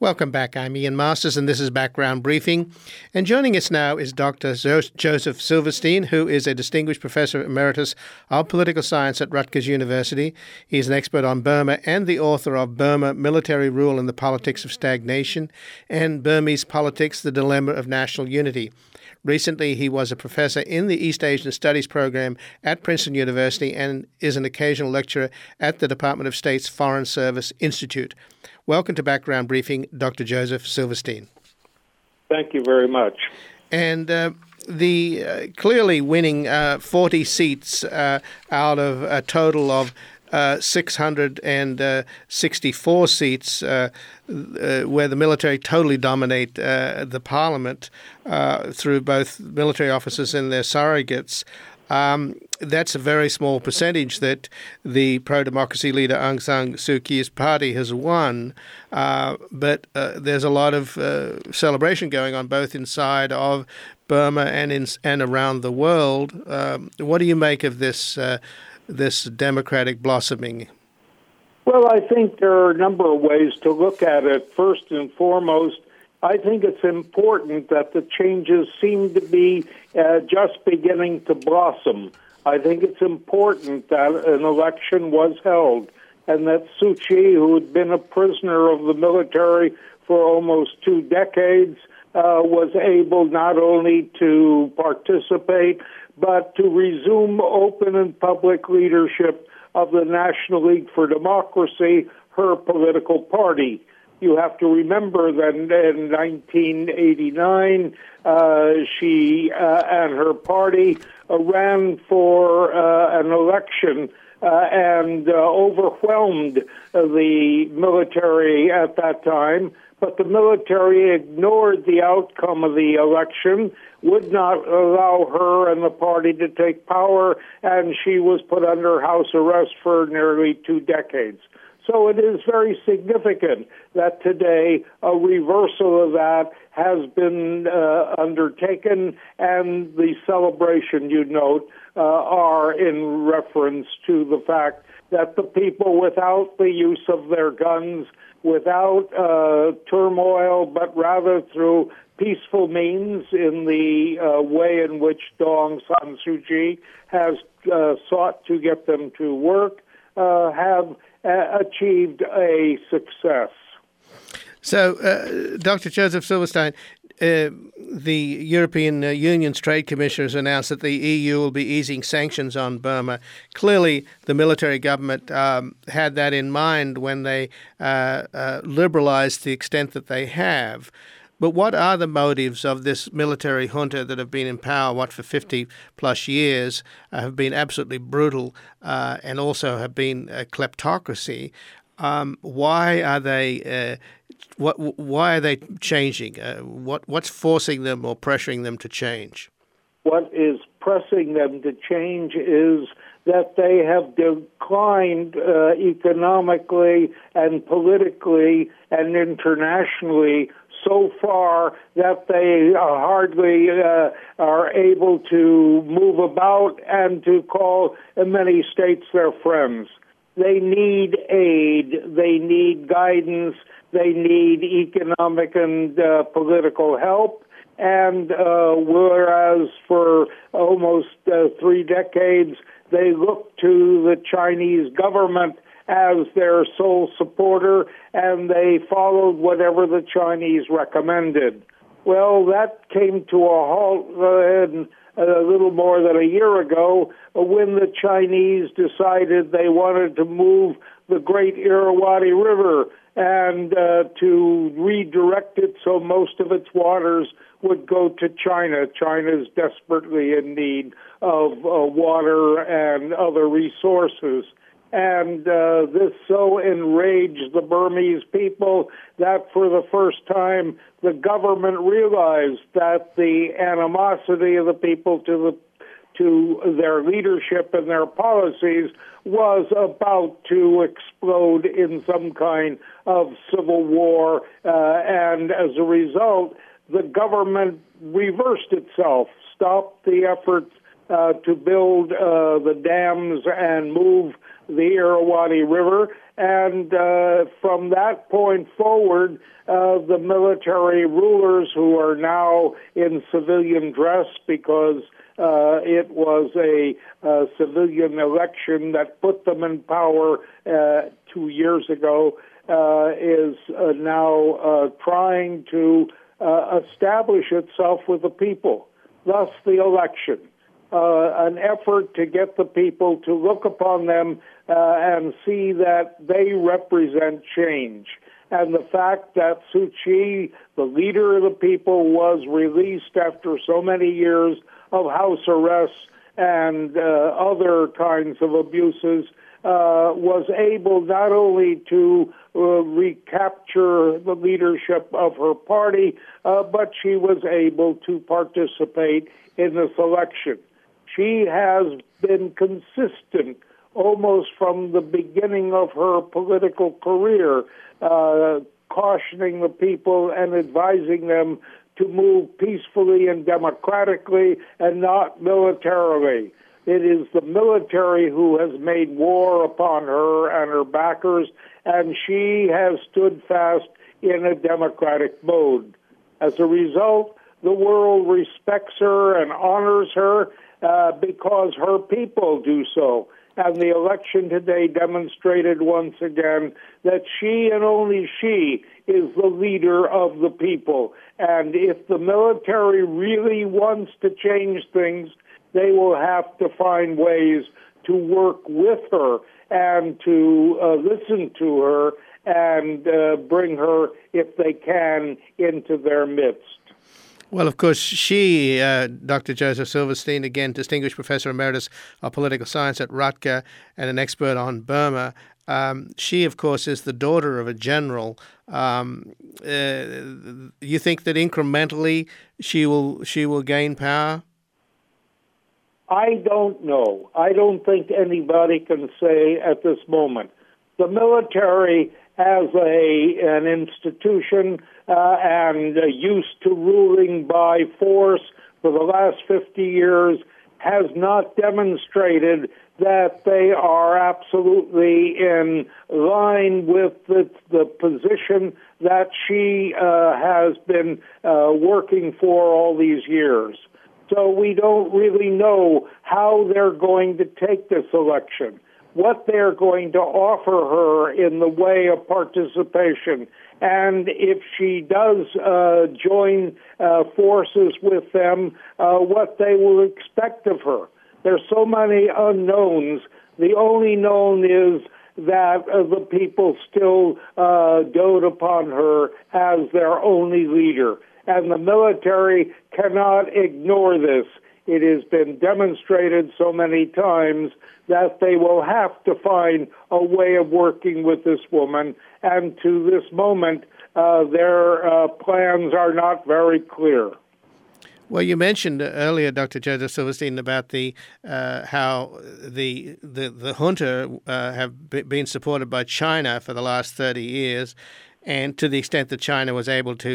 Welcome back. I'm Ian Masters, and this is Background Briefing. And joining us now is Dr. Joseph Silverstein, who is a distinguished professor emeritus of political science at Rutgers University. He's an expert on Burma and the author of Burma, Military Rule and the Politics of Stagnation, and Burmese Politics, the Dilemma of National Unity. Recently, he was a professor in the East Asian Studies program at Princeton University and is an occasional lecturer at the Department of State's Foreign Service Institute. Welcome to Background Briefing, Dr. Joseph Silverstein. Thank you very much. And the clearly winning 40 seats out of a total of 664 seats where the military totally dominate the parliament through both military officers and their surrogates. That's a very small percentage that the pro-democracy leader Aung San Suu Kyi's party has won, but there's a lot of celebration going on both inside of Burma and around the world. What do you make of this democratic blossoming? Well, I think there are a number of ways to look at it. First and foremost, I think it's important that the changes seem to be just beginning to blossom. I think it's important that an election was held and that Suu Kyi, who had been a prisoner of the military for almost 2 decades, was able not only to participate, but to resume open and public leadership of the National League for Democracy, her political party. You have to remember that in 1989, she and her party ran for an election and overwhelmed the military at that time. But the military ignored the outcome of the election, would not allow her and the party to take power, and she was put under house arrest for nearly 2 decades. So it is very significant that today a reversal of that has been undertaken, and the celebration, you note, are in reference to the fact that the people, without the use of their guns, without turmoil, but rather through peaceful means in the way in which Aung San Suu Kyi has sought to get them to work, have achieved a success. So, Dr. Joseph Silverstein, the European Union's trade commissioners announced that the EU will be easing sanctions on Burma. Clearly, the military government had that in mind when they liberalized the extent that they have. But what are the motives of this military junta that have been in power, for 50 plus years, have been absolutely brutal and also have been a kleptocracy? Why are they why are they changing? What's forcing them or pressuring them to change? What is pressing them to change is that they have declined economically and politically and internationally so far that they hardly are able to move about and to call many states their friends. They need aid, they need guidance, they need economic and political help, and whereas for almost 3 decades they looked to the Chinese government as their sole supporter, and they followed whatever the Chinese recommended. Well, that came to a halt a little more than a year ago when the Chinese decided they wanted to move the great Irrawaddy River and to redirect it so most of its waters would go to China. China is desperately in need of water and other resources. And this so enraged the Burmese people that for the first time the government realized that the animosity of the people to their leadership and their policies was about to explode in some kind of civil war. And as a result, the government reversed itself, stopped the efforts to build the dams and move the Irrawaddy River, And from that point forward, the military rulers, who are now in civilian dress because it was a civilian election that put them in power 2 years ago, is now trying to establish itself with the people, thus the election. An effort to get the people to look upon them and see that they represent change. And the fact that Suu Kyi, the leader of the people, was released after so many years of house arrests and other kinds of abuses, was able not only to recapture the leadership of her party, but she was able to participate in this election. She has been consistent almost from the beginning of her political career, cautioning the people and advising them to move peacefully and democratically and not militarily. It is the military who has made war upon her and her backers, and she has stood fast in a democratic mode. As a result, the world respects her and honors her because her people do so. And the election today demonstrated once again that she and only she is the leader of the people. And if the military really wants to change things, they will have to find ways to work with her and to listen to her and bring her, if they can, into their midst. Well, of course, she, Dr. Joseph Silverstein, again, Distinguished Professor Emeritus of Political Science at Rutger and an expert on Burma, she, of course, is the daughter of a general. You think that incrementally she will gain power? I don't know. I don't think anybody can say at this moment. The military, as an institution and used to ruling by force for the last 50 years, has not demonstrated that they are absolutely in line with the position that she has been working for all these years. So we don't really know how they're going to take this election, what they're going to offer her in the way of participation, and if she does join forces with them, what they will expect of her. There's so many unknowns. The only known is that the people still dote upon her as their only leader. And the military cannot ignore this. It has been demonstrated so many times that they will have to find a way of working with this woman. And to this moment, their plans are not very clear. Well, you mentioned earlier, Dr. Joseph Silverstein, about the how the junta have been supported by China for the last 30 years. And to the extent that China was able to,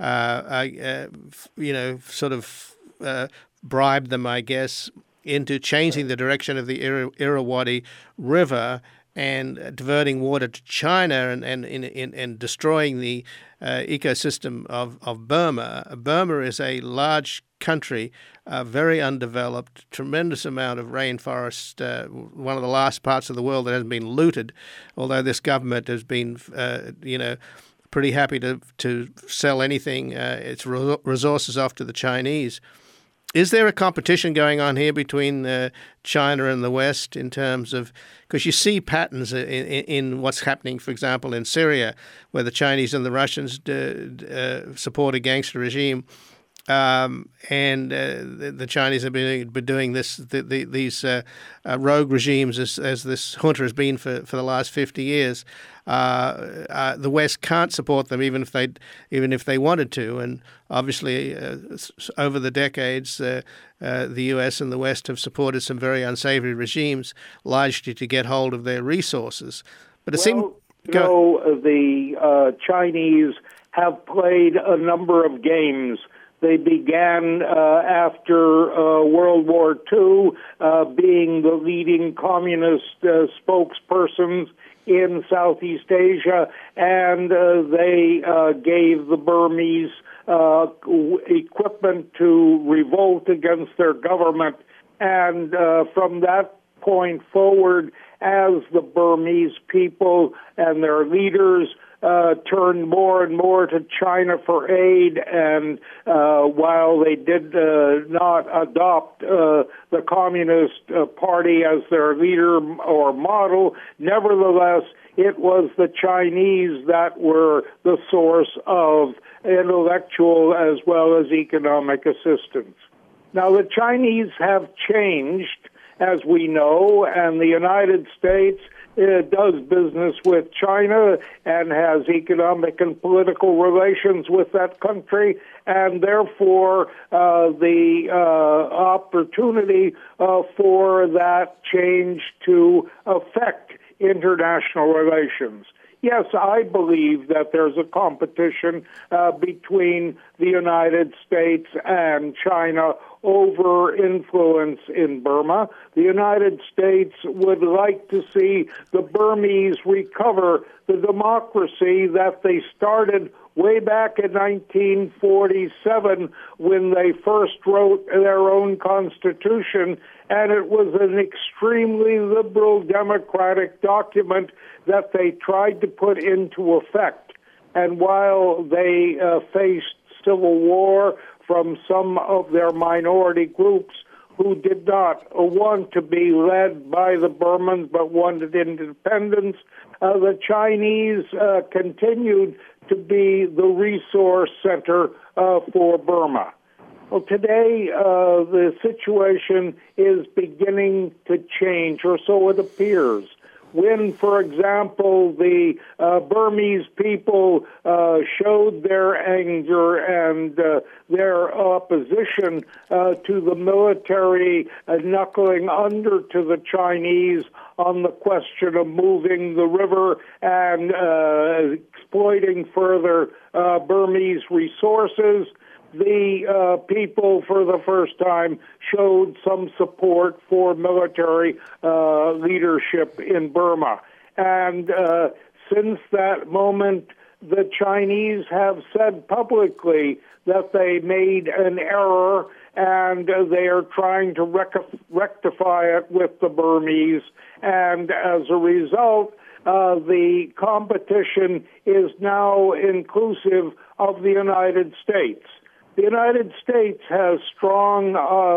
bribe them, I guess, into changing the direction of the Irrawaddy River and diverting water to China and destroying the ecosystem of Burma. Burma is a large country, very undeveloped, tremendous amount of rainforest, one of the last parts of the world that hasn't been looted, although this government has been, pretty happy to sell anything, its resources off to the Chinese. Is there a competition going on here between China and the West in terms of, because you see patterns in what's happening, for example, in Syria, where the Chinese and the Russians support a gangster regime, and the Chinese have been doing these rogue regimes as this junta has been for the last 50 years. The West can't support them even if they wanted to, and obviously over the decades, the U.S. and the West have supported some very unsavory regimes, largely to get hold of their resources. But the Chinese have played a number of games. They began after World War II being the leading communist spokespersons in Southeast Asia, and they gave the Burmese equipment to revolt against their government. And from that point forward, as the Burmese people and their leaders turned more and more to China for aid, and while they did not adopt the Communist Party as their leader or model, nevertheless, it was the Chinese that were the source of intellectual as well as economic assistance. Now, the Chinese have changed, as we know, and the United States does business with China and has economic and political relations with that country, and therefore the opportunity for that change to affect international relations. Yes, I believe that there's a competition between the United States and China over influence in Burma. The United States would like to see the Burmese recover the democracy that they started way back in 1947 when they first wrote their own constitution, and it was an extremely liberal democratic document that they tried to put into effect. And while they faced civil war from some of their minority groups who did not want to be led by the Burmans but wanted independence, the Chinese continued to be the resource center for Burma. Well, today the situation is beginning to change, or so it appears. When, for example, the Burmese people showed their anger and their opposition to the military knuckling under to the Chinese on the question of moving the river and exploiting further Burmese resources, the people for the first time showed some support for military leadership in Burma. And since that moment, the Chinese have said publicly that they made an error and they are trying to rectify it with the Burmese. And as a result, the competition is now inclusive of the United States. The United States has strong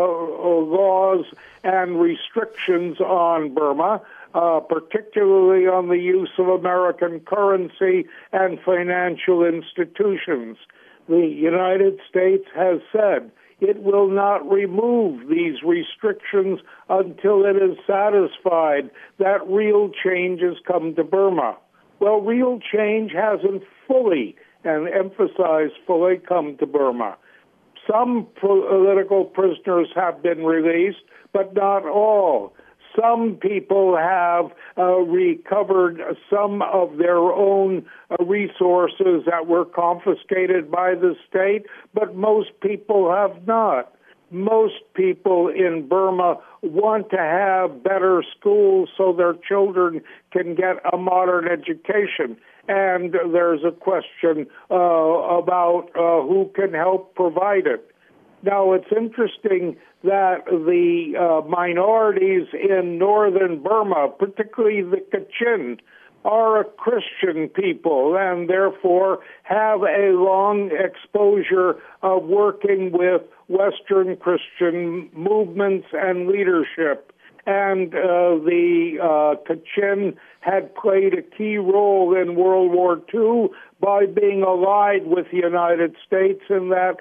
laws and restrictions on Burma, particularly on the use of American currency and financial institutions. The United States has said it will not remove these restrictions until it is satisfied that real changes come to Burma. Well, real change hasn't fully, and emphasized fully, come to Burma. Some political prisoners have been released, but not all. Some people have recovered some of their own resources that were confiscated by the state, but most people have not. Most people in Burma want to have better schools so their children can get a modern education. And there's a question about who can help provide it. Now, it's interesting that the minorities in northern Burma, particularly the Kachin, are a Christian people and therefore have a long exposure of working with Western Christian movements and leadership. And the Kachin had played a key role in World War II by being allied with the United States in that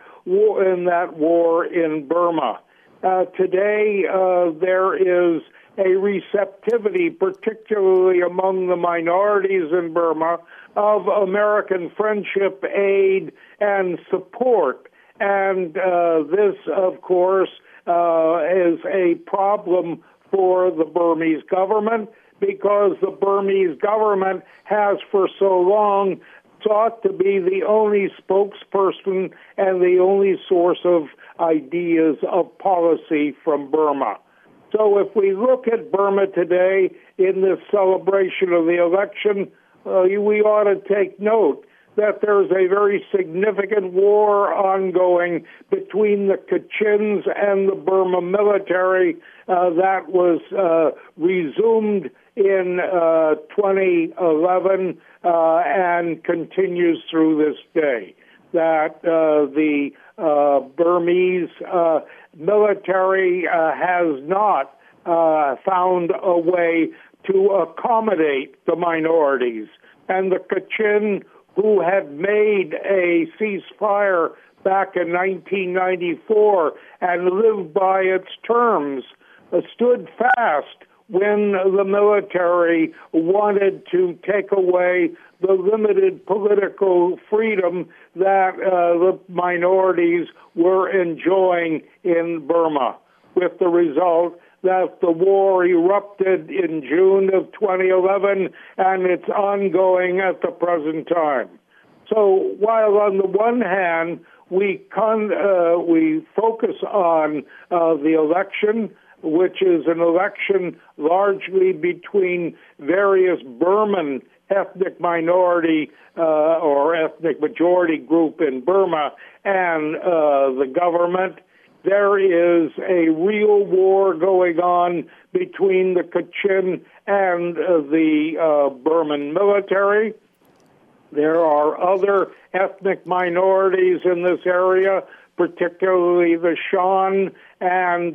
war in Burma. Today, there is a receptivity, particularly among the minorities in Burma, of American friendship, aid, and support. And this, of course, is a problem for the Burmese government, because the Burmese government has for so long sought to be the only spokesperson and the only source of ideas of policy from Burma. So if we look at Burma today in this celebration of the election, we ought to take note that there's a very significant war ongoing between the Kachins and the Burma military that was resumed in 2011 and continues through this day. That the Burmese military has not found a way to accommodate the minorities. And the Kachin, who had made a ceasefire back in 1994 and lived by its terms, stood fast when the military wanted to take away the limited political freedom that the minorities were enjoying in Burma, with the result that the war erupted in June of 2011, and it's ongoing at the present time. So while on the one hand we focus on the election, which is an election largely between various Burman ethnic minority or ethnic majority group in Burma and the government, there is a real war going on between the Kachin and the Burman military. There are other ethnic minorities in this area, particularly the Shan and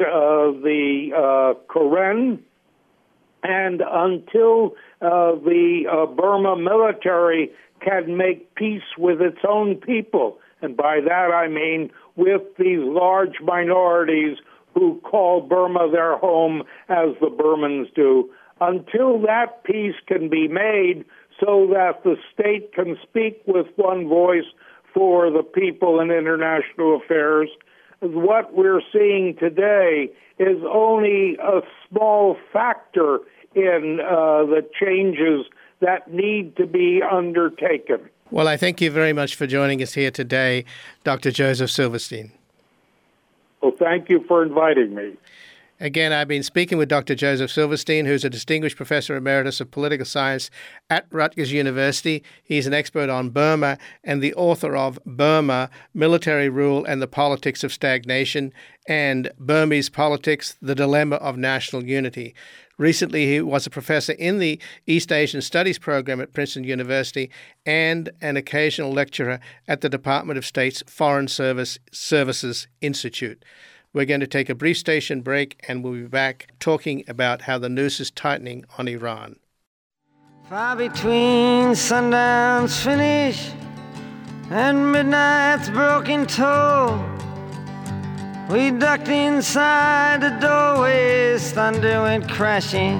the Karen. And until the Burma military can make peace with its own people, and by that I mean with these large minorities who call Burma their home as the Burmans do, until that peace can be made so that the state can speak with one voice for the people in international affairs, what we're seeing today is only a small factor in the changes that need to be undertaken. Well, I thank you very much for joining us here today, Dr. Joseph Silverstein. Well, thank you for inviting me. Again, I've been speaking with Dr. Joseph Silverstein, who's a distinguished professor emeritus of political science at Rutgers University. He's an expert on Burma and the author of Burma, Military Rule and the Politics of Stagnation, and Burmese Politics, The Dilemma of National Unity. Recently, he was a professor in the East Asian Studies program at Princeton University and an occasional lecturer at the Department of State's Foreign Services Institute. We're going to take a brief station break, and we'll be back talking about how the noose is tightening on Iran. Far between sundown's finish and midnight's broken toll, we ducked inside the doorways, thunder went crashing.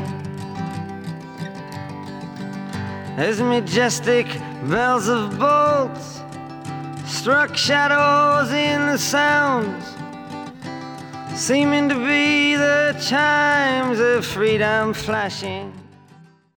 As majestic bells of bolts struck shadows in the sounds, seeming to be the chimes of freedom flashing.